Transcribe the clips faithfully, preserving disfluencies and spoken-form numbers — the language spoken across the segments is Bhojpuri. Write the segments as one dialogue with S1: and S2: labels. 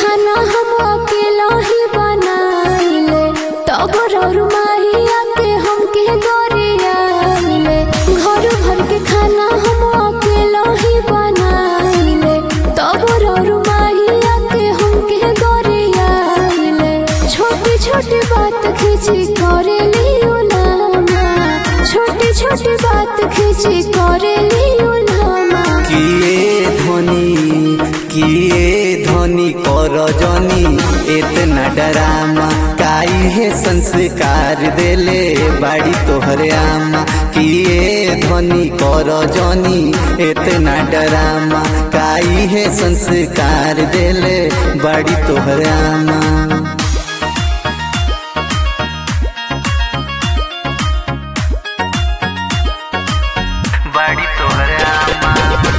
S1: खाना हम अकेला ही बनाइले, तब और माहिया के हमके गोरियाइले। घर भर के खाना हम अकेला ही बनाइले, तब और माहिया के हमके गोरियाइले। छोटी छोटी बात खींची करेली उलामा, छोटी छोटी बात खींची करेली उलामा।
S2: किए धोनी किए धोनी कर जनी इतना डरामा, काई है संस्कार देले बाड़ी तोहरे आमा। किए धोनी कर जनी इतना डरामा, काई है संस्कार देले बाड़ी तोहरे आमा। बाड़ी तोहरे आमा।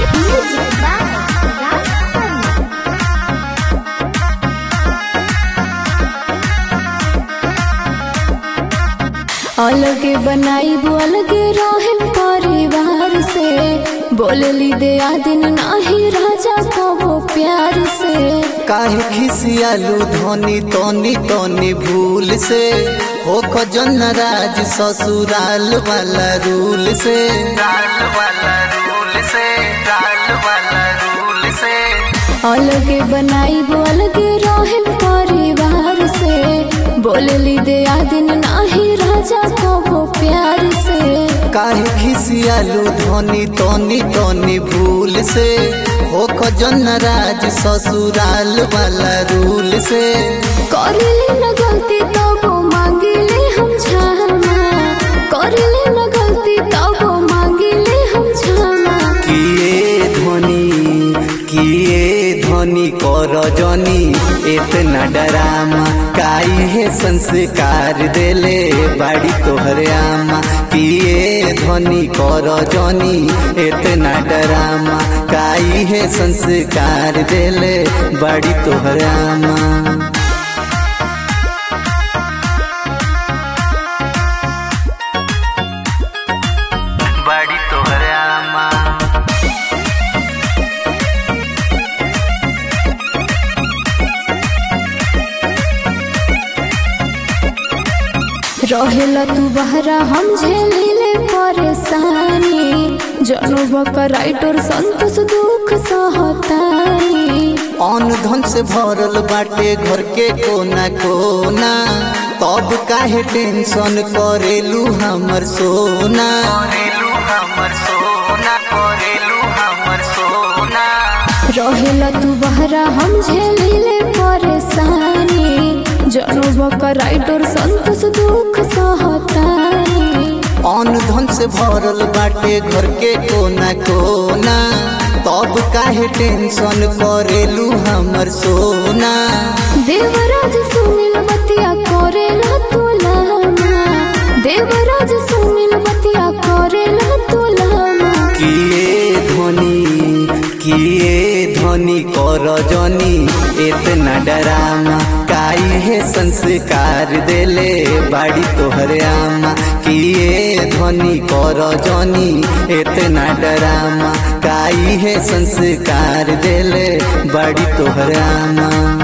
S1: अलगे बनाई वो अलगे रहे परिवार से, बोलली दे दिन नाही राजा को वो प्यार से।
S2: काहे खिसियालू धोनी तोनी तोनी भूल से, हो खजन राज ससुराल वाला रूल से। राल वाला रूल से, राल वाला रूल से।
S1: अलगे बनाई वो अलगे रहे परिवार से, बोलली दे दिन नाही राजा को वो प्यार से।
S2: काहे खिसियालू धोनी तोनी तोनी भूल से, हो खजन राज ससुराल वाला रूल से।
S1: करेले न गलती तो वो मांगिले हम क्षमा, करेले न गलती तो वो मांगिले हम क्षमा।
S2: किए धोनी किए धोनी कर जनी इतना डरामा, काई है संस्कार देले बाड़ी तोहरे आमा। किए धोनी कर जनी इतना डरामा, काई है संस्कार देले बाड़ी तोहरे आमा। बाड़ी तोहरे आमा।
S1: रहेला तू बहरा हम झेलिले परेशानी, जनोबा का राइटर संतोष दुख सहतानी।
S2: अन धन से भरल बाटे घर के कोना कोना, तब काहे टेंशन करेलू हमर सोना। करेलू हमर सोना, करेलू हमर सोना।
S1: रहेला तू बहरा हम झेलिले परेशानी, जनोबा का राइटर संतोष दुख सहतानी।
S2: अन धन से भरल बाटे घर के कोना कोना, तब काहे टेंशन करेलू हमर सोना।
S1: देवराज सुनील बतिया करेला तू लामा, देवराज सुनील बतिया करेला तू लामा।
S2: किए धोनी किए धोनी कर जनी इतना डरामा, काई है संस्कार देले बाड़ी तोहरे आमा। किए धोनी कर जनी इतना डरामा, काई है संस्कार देले बाड़ी तोहरे आमा।